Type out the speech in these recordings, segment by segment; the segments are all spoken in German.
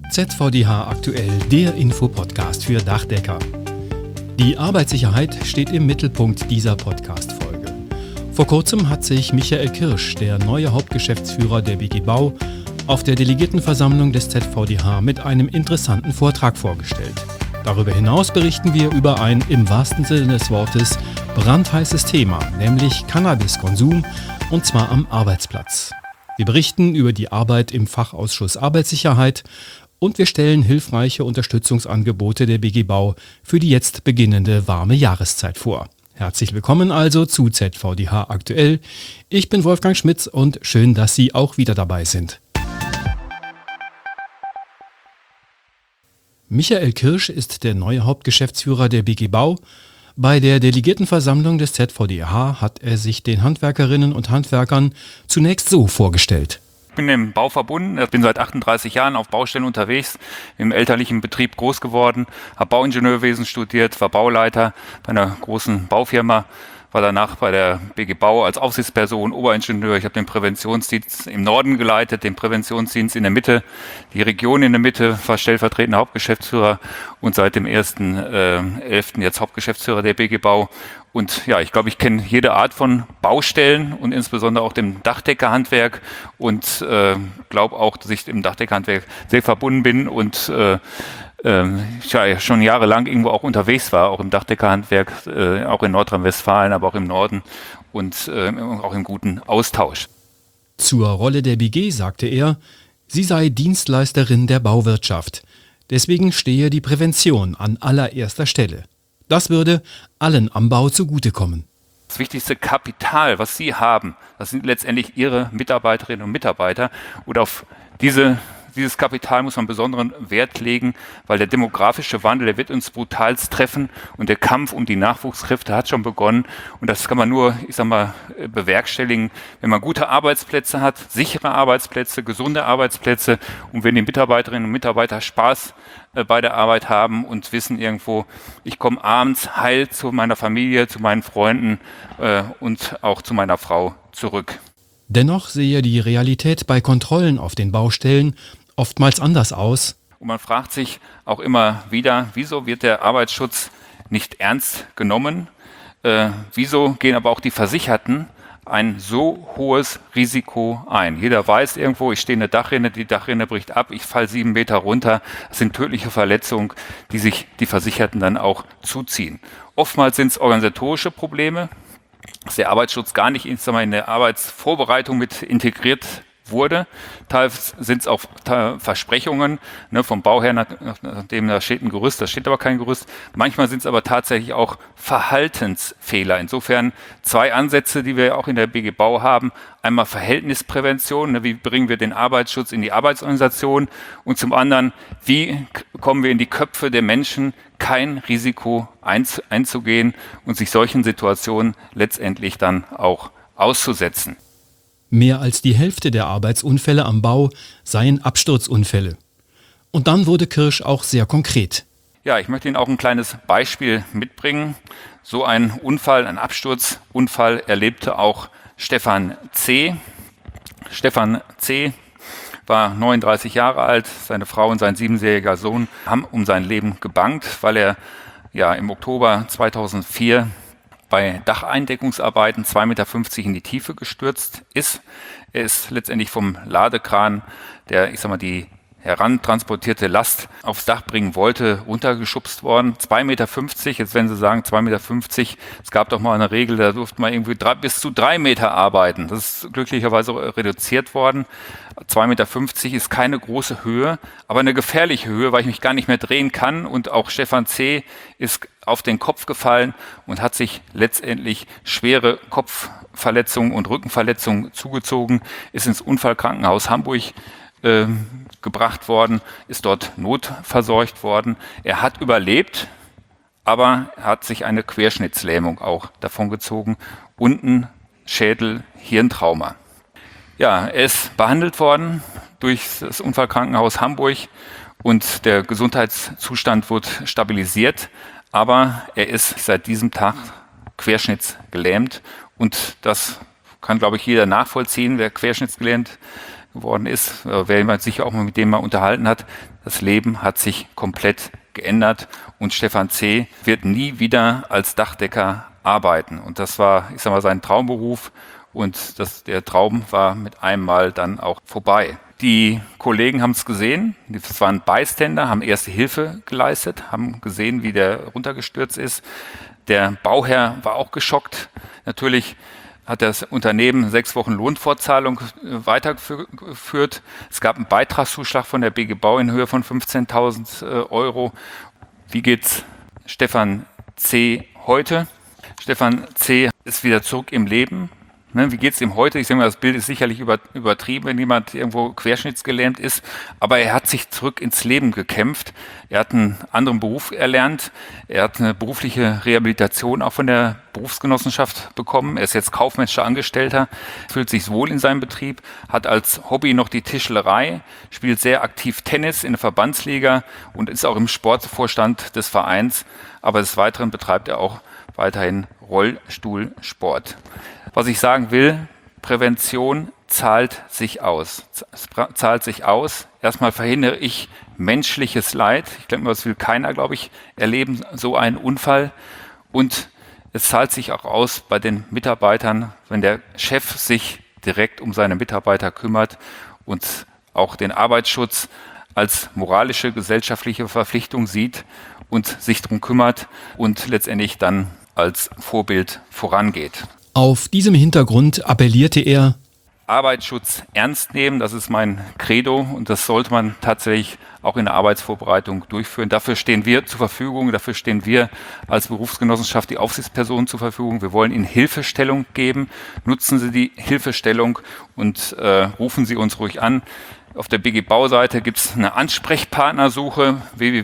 ZVDH aktuell, der Infopodcast für Dachdecker. Die Arbeitssicherheit steht im Mittelpunkt dieser Podcast-Folge. Vor kurzem hat sich Michael Kirsch, der neue Hauptgeschäftsführer der BG Bau, auf der Delegiertenversammlung des ZVDH mit einem interessanten Vortrag vorgestellt. Darüber hinaus berichten wir über ein, im wahrsten Sinne des Wortes, brandheißes Thema, nämlich Cannabiskonsum, und zwar am Arbeitsplatz. Wir berichten über die Arbeit im Fachausschuss Arbeitssicherheit und wir stellen hilfreiche Unterstützungsangebote der BG Bau für die jetzt beginnende warme Jahreszeit vor. Herzlich willkommen also zu ZVDH aktuell. Ich bin Wolfgang Schmitz und schön, dass Sie auch wieder dabei sind. Michael Kirsch ist der neue Hauptgeschäftsführer der BG Bau. Bei der Delegiertenversammlung des ZVDH hat er sich den Handwerkerinnen und Handwerkern zunächst so vorgestellt. Ich bin im Bau verbunden, ich bin seit 38 Jahren auf Baustellen unterwegs, im elterlichen Betrieb groß geworden, habe Bauingenieurwesen studiert, war Bauleiter bei einer großen Baufirma, war danach bei der BG Bau als Aufsichtsperson, Oberingenieur. Ich habe den Präventionsdienst im Norden geleitet, den Präventionsdienst in der Mitte, die Region in der Mitte, war stellvertretender Hauptgeschäftsführer und seit dem 1.11. jetzt Hauptgeschäftsführer der BG Bau. Und ja, ich glaube, ich kenne jede Art von Baustellen und insbesondere auch dem Dachdeckerhandwerk und glaube auch, dass ich im Dachdeckerhandwerk sehr verbunden bin und ich ja schon jahrelang irgendwo auch unterwegs war, auch im Dachdeckerhandwerk, auch in Nordrhein-Westfalen, aber auch im Norden und auch im guten Austausch. Zur Rolle der BG sagte er, sie sei Dienstleisterin der Bauwirtschaft. Deswegen stehe die Prävention an allererster Stelle. Das würde allen am Bau zugutekommen. Das wichtigste Kapital, was Sie haben, das sind letztendlich Ihre Mitarbeiterinnen und Mitarbeiter. Und auf dieses Kapital muss man besonderen Wert legen, weil der demografische Wandel, der wird uns brutalst treffen und der Kampf um die Nachwuchskräfte hat schon begonnen. Und das kann man nur, bewerkstelligen, wenn man gute Arbeitsplätze hat, sichere Arbeitsplätze, gesunde Arbeitsplätze und wenn die Mitarbeiterinnen und Mitarbeiter Spaß bei der Arbeit haben und wissen irgendwo, ich komme abends heil zu meiner Familie, zu meinen Freunden und auch zu meiner Frau zurück. Dennoch sehe die Realität bei Kontrollen auf den Baustellen oftmals anders aus. Und man fragt sich auch immer wieder, wieso wird der Arbeitsschutz nicht ernst genommen? Wieso gehen aber auch die Versicherten ein so hohes Risiko ein? Jeder weiß irgendwo, ich stehe in der Dachrinne, die Dachrinne bricht ab, ich falle 7 Meter runter. Das sind tödliche Verletzungen, die sich die Versicherten dann auch zuziehen. Oftmals sind es organisatorische Probleme, dass der Arbeitsschutz gar nicht in der Arbeitsvorbereitung mit integriert wurde. Teils sind es auch Versprechungen vom Bauherrn, nachdem da steht ein Gerüst, da steht aber kein Gerüst. Manchmal sind es aber tatsächlich auch Verhaltensfehler. Insofern 2 Ansätze, die wir auch in der BG Bau haben. Einmal Verhältnisprävention, wie bringen wir den Arbeitsschutz in die Arbeitsorganisation und zum anderen, wie kommen wir in die Köpfe der Menschen, kein Risiko einzugehen und sich solchen Situationen letztendlich dann auch auszusetzen. Mehr als die Hälfte der Arbeitsunfälle am Bau seien Absturzunfälle. Und dann wurde Kirsch auch sehr konkret. Ja, ich möchte Ihnen auch ein kleines Beispiel mitbringen. So ein Unfall, ein Absturzunfall erlebte auch Stefan C. Stefan C. war 39 Jahre alt, seine Frau und sein 7-jähriger Sohn haben um sein Leben gebangt, weil er im Oktober 2004 bei Dacheindeckungsarbeiten 2,50 Meter in die Tiefe gestürzt ist. Er ist letztendlich vom Ladekran, der die herantransportierte Last aufs Dach bringen wollte, runtergeschubst worden. 2,50 Meter, jetzt wenn Sie sagen 2,50 Meter, es gab doch mal eine Regel, da durfte man irgendwie bis zu 3 Meter arbeiten. Das ist glücklicherweise reduziert worden. 2,50 Meter ist keine große Höhe, aber eine gefährliche Höhe, weil ich mich gar nicht mehr drehen kann. Und auch Stefan C. ist auf den Kopf gefallen und hat sich letztendlich schwere Kopfverletzungen und Rückenverletzungen zugezogen, ist ins Unfallkrankenhaus Hamburg gebracht worden, ist dort notversorgt worden. Er hat überlebt, aber er hat sich eine Querschnittslähmung auch davongezogen und ein Schädel-Hirntrauma. Ja, er ist behandelt worden durch das Unfallkrankenhaus Hamburg und der Gesundheitszustand wurde stabilisiert, aber er ist seit diesem Tag querschnittsgelähmt und das kann, glaube ich, jeder nachvollziehen, wer querschnittsgelähmt geworden ist, wer man sich auch mal mit dem mal unterhalten hat, das Leben hat sich komplett geändert und Stefan C. wird nie wieder als Dachdecker arbeiten. Und das war, ich sag mal, sein Traumberuf und der Traum war mit einem Mal dann auch vorbei. Die Kollegen haben es gesehen, das waren Bystander, haben erste Hilfe geleistet, haben gesehen, wie der runtergestürzt ist. Der Bauherr war auch geschockt. Natürlich hat das Unternehmen 6 Wochen Lohnfortzahlung weitergeführt. Es gab einen Beitragszuschlag von der BG Bau in Höhe von 15.000 Euro. Wie geht's Stefan C. heute? Stefan C. ist wieder zurück im Leben. Wie geht es ihm heute? Ich denke mal, das Bild ist sicherlich übertrieben, wenn jemand irgendwo querschnittsgelähmt ist. Aber er hat sich zurück ins Leben gekämpft. Er hat einen anderen Beruf erlernt. Er hat eine berufliche Rehabilitation auch von der Berufsgenossenschaft bekommen. Er ist jetzt kaufmännischer Angestellter, fühlt sich wohl in seinem Betrieb, hat als Hobby noch die Tischlerei, spielt sehr aktiv Tennis in der Verbandsliga und ist auch im Sportvorstand des Vereins. Aber des Weiteren betreibt er auch weiterhin Rollstuhlsport. Was ich sagen will, Prävention zahlt sich aus. Es zahlt sich aus. Erstmal verhindere ich menschliches Leid. Ich denke mal, das will keiner, glaube ich, erleben, so einen Unfall. Und es zahlt sich auch aus bei den Mitarbeitern, wenn der Chef sich direkt um seine Mitarbeiter kümmert und auch den Arbeitsschutz als moralische, gesellschaftliche Verpflichtung sieht und sich darum kümmert und letztendlich dann als Vorbild vorangeht. Auf diesem Hintergrund appellierte er: Arbeitsschutz ernst nehmen, das ist mein Credo und das sollte man tatsächlich auch in der Arbeitsvorbereitung durchführen. Dafür stehen wir zur Verfügung, dafür stehen wir als Berufsgenossenschaft, die Aufsichtspersonen zur Verfügung. Wir wollen Ihnen Hilfestellung geben. Nutzen Sie die Hilfestellung und rufen Sie uns ruhig an. Auf der BG Bau-Seite gibt es eine Ansprechpartnersuche,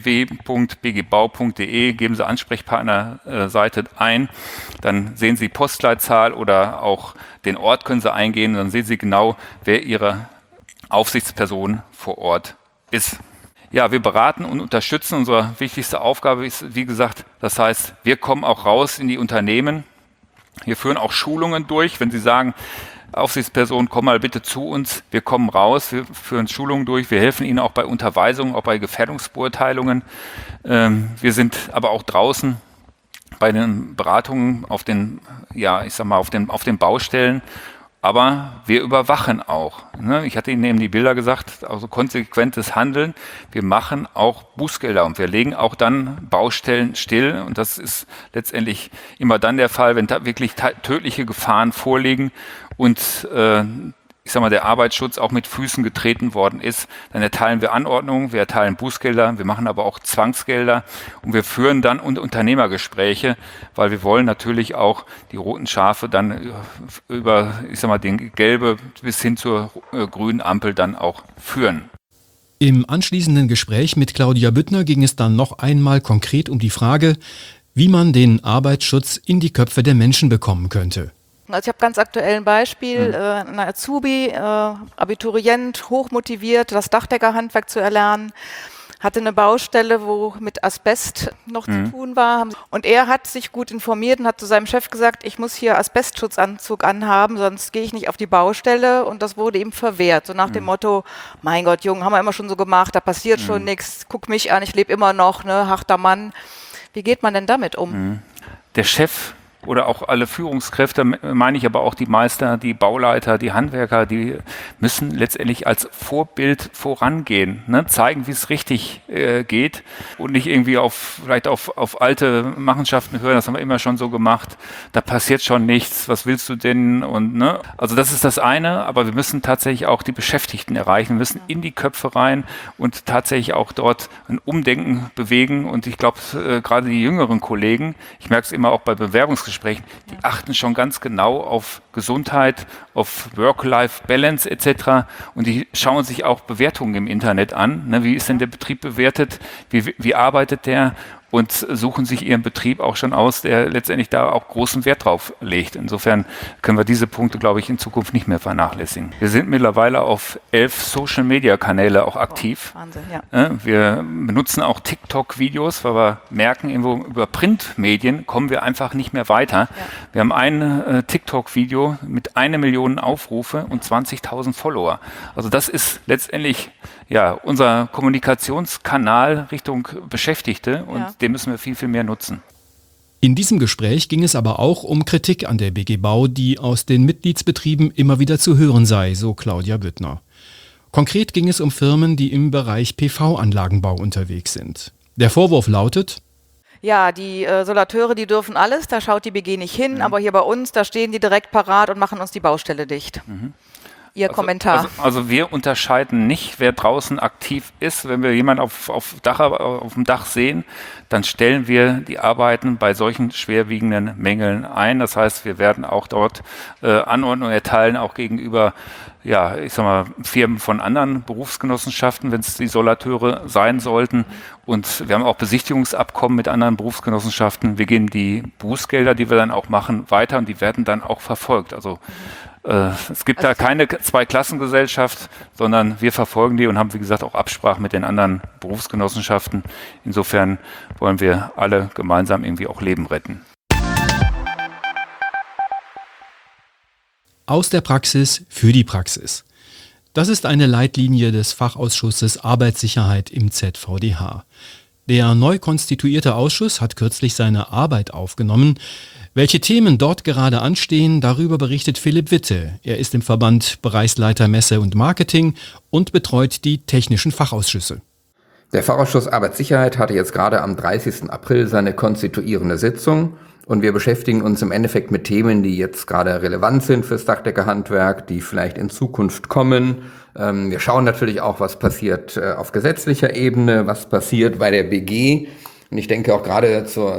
www.bgbau.de, geben Sie Ansprechpartnerseite ein, dann sehen Sie Postleitzahl oder auch den Ort können Sie eingehen, dann sehen Sie genau, wer Ihre Aufsichtsperson vor Ort ist. Ja, wir beraten und unterstützen. Unsere wichtigste Aufgabe ist, wie gesagt, das heißt, wir kommen auch raus in die Unternehmen. Wir führen auch Schulungen durch, wenn Sie sagen, Aufsichtsperson, komm mal bitte zu uns, wir kommen raus, wir führen Schulungen durch, wir helfen Ihnen auch bei Unterweisungen, auch bei Gefährdungsbeurteilungen. Wir sind aber auch draußen bei den Beratungen auf den, auf den Baustellen, aber wir überwachen auch. Ich hatte Ihnen eben die Bilder gesagt, also konsequentes Handeln. Wir machen auch Bußgelder und wir legen auch dann Baustellen still und das ist letztendlich immer dann der Fall, wenn da wirklich tödliche Gefahren vorliegen und der Arbeitsschutz auch mit Füßen getreten worden ist, dann erteilen wir Anordnungen, wir erteilen Bußgelder, wir machen aber auch Zwangsgelder und wir führen dann Unternehmergespräche, weil wir wollen natürlich auch die roten Schafe dann über, den gelbe bis hin zur grünen Ampel dann auch führen. Im anschließenden Gespräch mit Claudia Büttner ging es dann noch einmal konkret um die Frage, wie man den Arbeitsschutz in die Köpfe der Menschen bekommen könnte. Also ich habe ganz aktuell ein Beispiel, ein Azubi, Abiturient, hochmotiviert, das Dachdeckerhandwerk zu erlernen, hatte eine Baustelle, wo mit Asbest noch zu tun war. Und er hat sich gut informiert und hat zu seinem Chef gesagt, ich muss hier Asbestschutzanzug anhaben, sonst gehe ich nicht auf die Baustelle. Und das wurde ihm verwehrt. So nach dem Motto, mein Gott, Junge, haben wir immer schon so gemacht, da passiert schon nichts, guck mich an, ich lebe immer noch, ne, harter Mann. Wie geht man denn damit um? Der Chef oder auch alle Führungskräfte, meine ich aber auch die Meister, die Bauleiter, die Handwerker, die müssen letztendlich als Vorbild vorangehen, ne? Zeigen, wie es richtig geht und nicht irgendwie vielleicht auf alte Machenschaften hören, das haben wir immer schon so gemacht, da passiert schon nichts, was willst du denn? Und ne? Also das ist das eine, aber wir müssen tatsächlich auch die Beschäftigten erreichen, wir müssen in die Köpfe rein und tatsächlich auch dort ein Umdenken bewegen und ich glaube, gerade die jüngeren Kollegen, ich merke es immer auch bei Bewerbungsgesprächen, die achten schon ganz genau auf Gesundheit, auf Work-Life-Balance etc. Und die schauen sich auch Bewertungen im Internet an. Ne? Wie ist denn der Betrieb bewertet? Wie arbeitet der? und suchen sich ihren Betrieb auch schon aus, der letztendlich da auch großen Wert drauf legt. Insofern können wir diese Punkte, glaube ich, in Zukunft nicht mehr vernachlässigen. Wir sind mittlerweile auf 11 Social-Media-Kanäle auch aktiv. Wahnsinn, ja. Wir benutzen auch TikTok-Videos, weil wir merken, über Printmedien kommen wir einfach nicht mehr weiter. Ja. Wir haben ein TikTok-Video mit 1 Million Aufrufe und 20.000 Follower. Also das ist letztendlich unser Kommunikationskanal Richtung Beschäftigte und den müssen wir viel, viel mehr nutzen. In diesem Gespräch ging es aber auch um Kritik an der BG Bau, die aus den Mitgliedsbetrieben immer wieder zu hören sei, so Claudia Büttner. Konkret ging es um Firmen, die im Bereich PV-Anlagenbau unterwegs sind. Der Vorwurf lautet: Ja, die Solateure, die dürfen alles, da schaut die BG nicht hin, aber hier bei uns, da stehen die direkt parat und machen uns die Baustelle dicht. Ihr Kommentar. Also wir unterscheiden nicht, wer draußen aktiv ist. Wenn wir jemanden auf dem Dach sehen, dann stellen wir die Arbeiten bei solchen schwerwiegenden Mängeln ein. Das heißt, wir werden auch dort Anordnungen erteilen, auch gegenüber Firmen von anderen Berufsgenossenschaften, wenn es die Solateure sein sollten. Und wir haben auch Besichtigungsabkommen mit anderen Berufsgenossenschaften. Wir geben die Bußgelder, die wir dann auch machen, weiter und die werden dann auch verfolgt. Also es gibt da keine Zweiklassengesellschaft, sondern wir verfolgen die und haben, wie gesagt, auch Absprachen mit den anderen Berufsgenossenschaften. Insofern wollen wir alle gemeinsam irgendwie auch Leben retten. Aus der Praxis für die Praxis. Das ist eine Leitlinie des Fachausschusses Arbeitssicherheit im ZVDH. Der neu konstituierte Ausschuss hat kürzlich seine Arbeit aufgenommen. Welche Themen dort gerade anstehen, darüber berichtet Philipp Witte. Er ist im Verband Bereichsleiter Messe und Marketing und betreut die technischen Fachausschüsse. Der Fachausschuss Arbeitssicherheit hatte jetzt gerade am 30. April seine konstituierende Sitzung und wir beschäftigen uns im Endeffekt mit Themen, die jetzt gerade relevant sind fürs Dachdeckerhandwerk, die vielleicht in Zukunft kommen. Wir schauen natürlich auch, was passiert auf gesetzlicher Ebene, was passiert bei der BG. Und ich denke auch gerade zur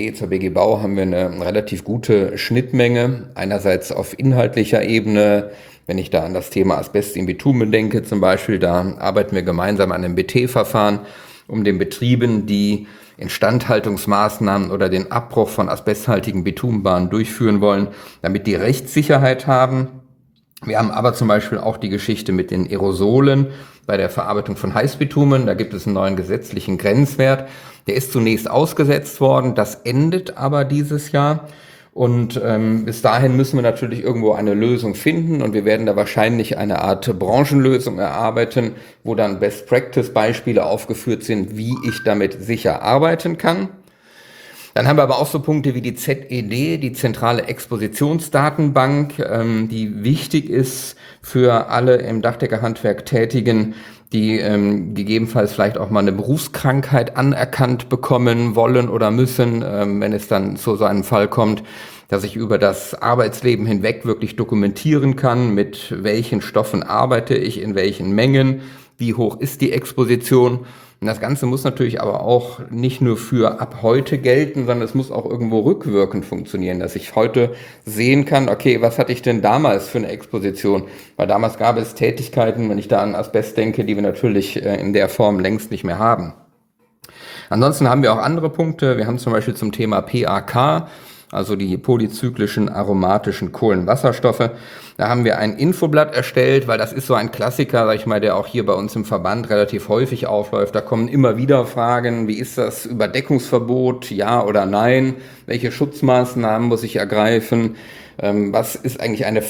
BG Bau haben wir eine relativ gute Schnittmenge. Einerseits auf inhaltlicher Ebene, wenn ich da an das Thema Asbest im Bitumen denke zum Beispiel, da arbeiten wir gemeinsam an einem BT-Verfahren, um den Betrieben, die Instandhaltungsmaßnahmen oder den Abbruch von asbesthaltigen Bitumenbahnen durchführen wollen, damit die Rechtssicherheit haben. Wir haben aber zum Beispiel auch die Geschichte mit den Aerosolen bei der Verarbeitung von Heißbitumen. Da gibt es einen neuen gesetzlichen Grenzwert. Der ist zunächst ausgesetzt worden, das endet aber dieses Jahr. Und bis dahin müssen wir natürlich irgendwo eine Lösung finden und wir werden da wahrscheinlich eine Art Branchenlösung erarbeiten, wo dann Best-Practice-Beispiele aufgeführt sind, wie ich damit sicher arbeiten kann. Dann haben wir aber auch so Punkte wie die ZED, die zentrale Expositionsdatenbank, die wichtig ist für alle im Dachdeckerhandwerk Tätigen, die gegebenenfalls vielleicht auch mal eine Berufskrankheit anerkannt bekommen wollen oder müssen, wenn es dann zu so einem Fall kommt, dass ich über das Arbeitsleben hinweg wirklich dokumentieren kann, mit welchen Stoffen arbeite ich, in welchen Mengen, wie hoch ist die Exposition. Und das Ganze muss natürlich aber auch nicht nur für ab heute gelten, sondern es muss auch irgendwo rückwirkend funktionieren, dass ich heute sehen kann, okay, was hatte ich denn damals für eine Exposition? Weil damals gab es Tätigkeiten, wenn ich da an Asbest denke, die wir natürlich in der Form längst nicht mehr haben. Ansonsten haben wir auch andere Punkte. Wir haben zum Beispiel zum Thema PAK, also die polyzyklischen aromatischen Kohlenwasserstoffe. Da haben wir ein Infoblatt erstellt, weil das ist so ein Klassiker, sag ich mal, der auch hier bei uns im Verband relativ häufig aufläuft. Da kommen immer wieder Fragen, wie ist das Überdeckungsverbot, ja oder nein? Welche Schutzmaßnahmen muss ich ergreifen? Was ist eigentlich eine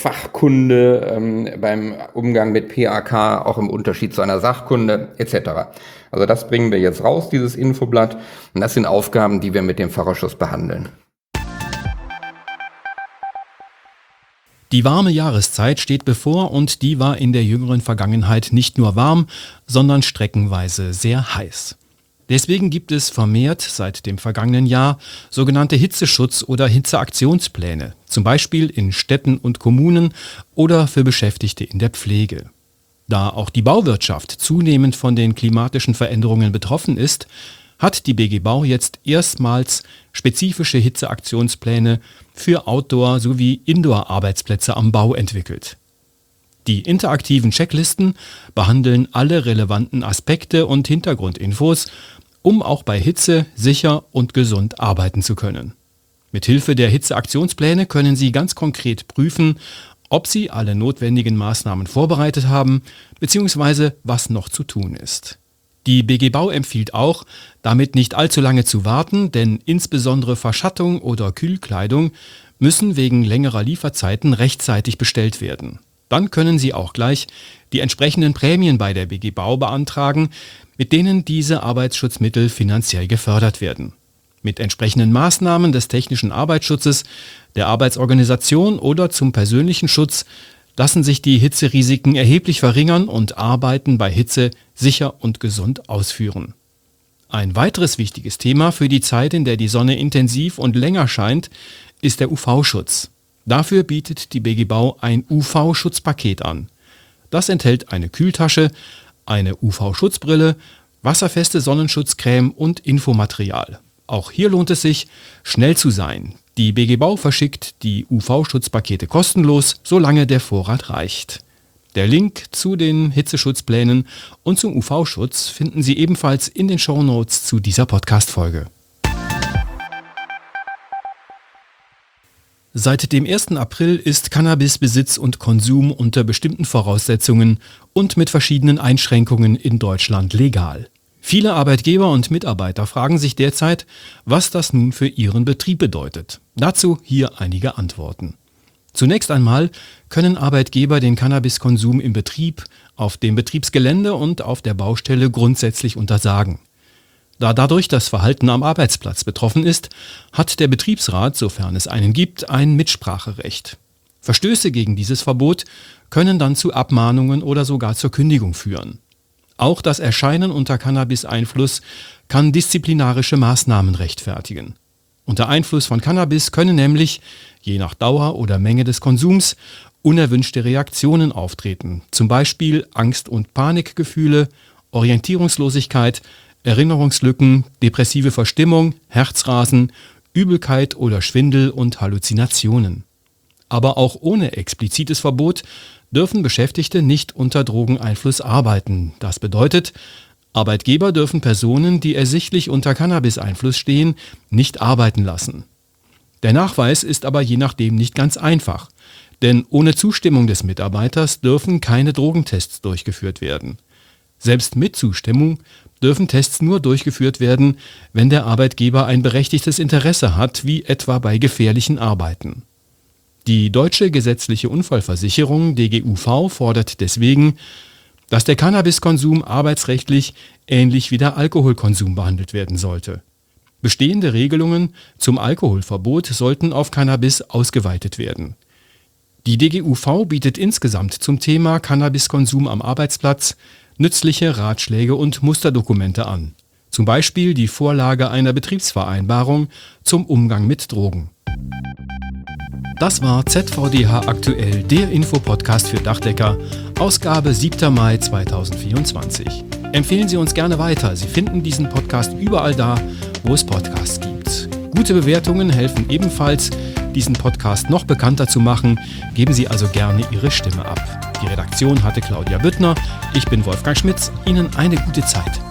Fachkunde beim Umgang mit PAK, auch im Unterschied zu einer Sachkunde etc. Also das bringen wir jetzt raus, dieses Infoblatt. Und das sind Aufgaben, die wir mit dem Fachausschuss behandeln. Die warme Jahreszeit steht bevor und die war in der jüngeren Vergangenheit nicht nur warm, sondern streckenweise sehr heiß. Deswegen gibt es vermehrt seit dem vergangenen Jahr sogenannte Hitzeschutz- oder Hitzeaktionspläne, zum Beispiel in Städten und Kommunen oder für Beschäftigte in der Pflege. Da auch die Bauwirtschaft zunehmend von den klimatischen Veränderungen betroffen ist, hat die BG Bau jetzt erstmals spezifische Hitzeaktionspläne für Outdoor- sowie Indoor-Arbeitsplätze am Bau entwickelt. Die interaktiven Checklisten behandeln alle relevanten Aspekte und Hintergrundinfos um auch bei Hitze sicher und gesund arbeiten zu können. Mithilfe der Hitzeaktionspläne können Sie ganz konkret prüfen, ob Sie alle notwendigen Maßnahmen vorbereitet haben bzw. was noch zu tun ist. Die BG Bau empfiehlt auch, damit nicht allzu lange zu warten, denn insbesondere Verschattung oder Kühlkleidung müssen wegen längerer Lieferzeiten rechtzeitig bestellt werden. Dann können Sie auch gleich die entsprechenden Prämien bei der BG Bau beantragen, mit denen diese Arbeitsschutzmittel finanziell gefördert werden. Mit entsprechenden Maßnahmen des technischen Arbeitsschutzes, der Arbeitsorganisation oder zum persönlichen Schutz lassen sich die Hitzerisiken erheblich verringern und Arbeiten bei Hitze sicher und gesund ausführen. Ein weiteres wichtiges Thema für die Zeit, in der die Sonne intensiv und länger scheint, ist der UV-Schutz. Dafür bietet die BG Bau ein UV-Schutzpaket an. Das enthält eine Kühltasche, eine UV-Schutzbrille, wasserfeste Sonnenschutzcreme und Infomaterial. Auch hier lohnt es sich, schnell zu sein. Die BG Bau verschickt die UV-Schutzpakete kostenlos, solange der Vorrat reicht. Der Link zu den Hitzeschutzplänen und zum UV-Schutz finden Sie ebenfalls in den Shownotes zu dieser Podcast-Folge. Seit dem 1. April ist Cannabisbesitz und Konsum unter bestimmten Voraussetzungen und mit verschiedenen Einschränkungen in Deutschland legal. Viele Arbeitgeber und Mitarbeiter fragen sich derzeit, was das nun für ihren Betrieb bedeutet. Dazu hier einige Antworten. Zunächst einmal können Arbeitgeber den Cannabiskonsum im Betrieb, auf dem Betriebsgelände und auf der Baustelle grundsätzlich untersagen. Da dadurch das Verhalten am Arbeitsplatz betroffen ist, hat der Betriebsrat, sofern es einen gibt, ein Mitspracherecht. Verstöße gegen dieses Verbot können dann zu Abmahnungen oder sogar zur Kündigung führen. Auch das Erscheinen unter Cannabis-Einfluss kann disziplinarische Maßnahmen rechtfertigen. Unter Einfluss von Cannabis können nämlich, je nach Dauer oder Menge des Konsums, unerwünschte Reaktionen auftreten, zum Beispiel Angst- und Panikgefühle, Orientierungslosigkeit, Erinnerungslücken, depressive Verstimmung, Herzrasen, Übelkeit oder Schwindel und Halluzinationen. Aber auch ohne explizites Verbot dürfen Beschäftigte nicht unter Drogeneinfluss arbeiten. Das bedeutet, Arbeitgeber dürfen Personen, die ersichtlich unter Cannabis-Einfluss stehen, nicht arbeiten lassen. Der Nachweis ist aber je nachdem nicht ganz einfach, denn ohne Zustimmung des Mitarbeiters dürfen keine Drogentests durchgeführt werden. Selbst mit Zustimmung dürfen Tests nur durchgeführt werden, wenn der Arbeitgeber ein berechtigtes Interesse hat, wie etwa bei gefährlichen Arbeiten. Die Deutsche Gesetzliche Unfallversicherung DGUV fordert deswegen, dass der Cannabiskonsum arbeitsrechtlich ähnlich wie der Alkoholkonsum behandelt werden sollte. Bestehende Regelungen zum Alkoholverbot sollten auf Cannabis ausgeweitet werden. Die DGUV bietet insgesamt zum Thema Cannabiskonsum am Arbeitsplatz nützliche Ratschläge und Musterdokumente an. Zum Beispiel die Vorlage einer Betriebsvereinbarung zum Umgang mit Drogen. Das war ZVDH aktuell, der Infopodcast für Dachdecker, Ausgabe 7. Mai 2024. Empfehlen Sie uns gerne weiter. Sie finden diesen Podcast überall da, wo es Podcasts gibt. Gute Bewertungen helfen ebenfalls, diesen Podcast noch bekannter zu machen. Geben Sie also gerne Ihre Stimme ab. Die Redaktion hatte Claudia Büttner. Ich bin Wolfgang Schmitz. Ihnen eine gute Zeit.